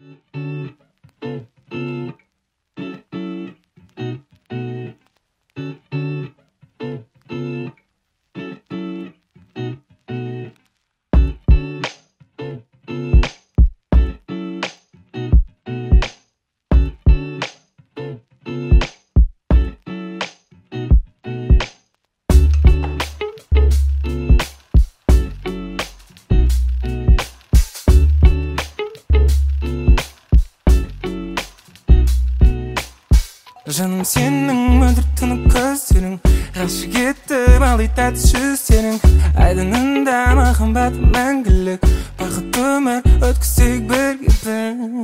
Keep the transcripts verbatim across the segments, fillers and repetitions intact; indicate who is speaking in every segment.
Speaker 1: Жаным сенің мөлдір тұнық көздерің ғашық етіп алдайды тәтті жүздерің айдынында махаббат мәңгілік бақыт өмір өткізсек бірге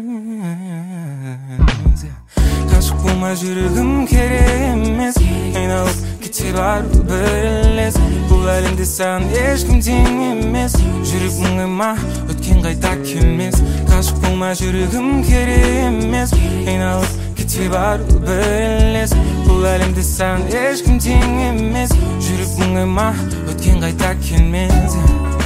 Speaker 1: біз ғашық болмай жүрегім керек емес айналып кете бару бірлес бұл әлемде саған ешкім тең емес жүрек мұңайма өткен қайта келмес ғашық болмай жүрегім керек емес айналып кете бару бірлес бұл әлемде саған ешкім тең емес жүрек мұңайма өткен қайта келмес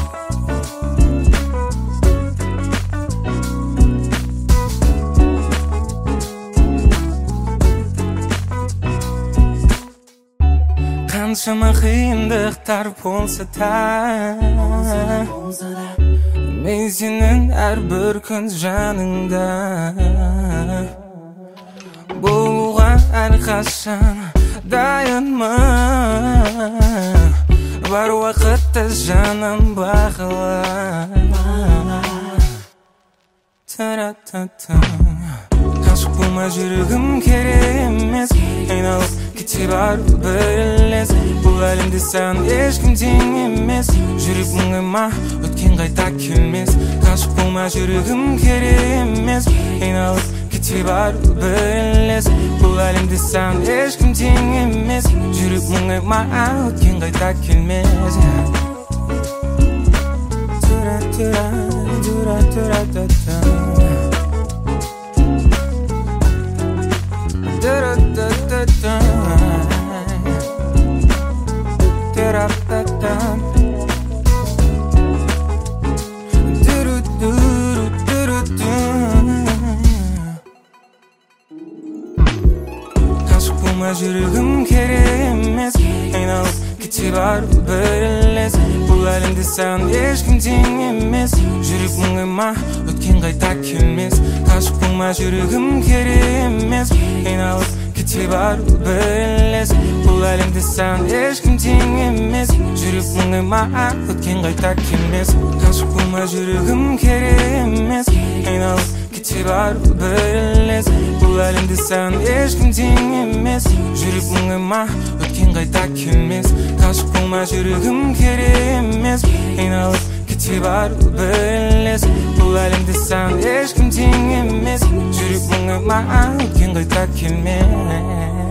Speaker 1: қаншама қиындықтар болса да мен сенің әрбір күн жаныңда болуға әрқашан дайынмын бар уақытта жаным бағала ғашық болмай жүрегім керек емес айналып кете бару бірлес бұл әлемде саған ешкім тең емес жүрек мұңайма өткен қайта келмес ғашық болмай жүрегім керек емес айналып кете бару бірлес бұл әлемде саған ешкім тең емес жүрек мұңайма өткен қайта келмес тура тура тура тура тура ғашық болмай жүрегім керек емес айналып кете бару бірлес бұл әлемде саған ешкім тең емес жүрек мұңайма өткен қайта келмес ғашық болмай жүрегім керек емес айналып кете бару бірлес бұл әлемде саған ешкім тең емес жүрек мұңайма өткен қайта келмес ғашық болмай жүрегім керек емес айналып кете бару бірлес бұл әлемде саған ешкім тең емес жүрек мұңайма өткен қайта келмес ғашық болмай жүрегім керек емес айналып кете бару бірлес бұл әлемде саған ешкім тең емес жүрек мұңайма өткен қайта келмес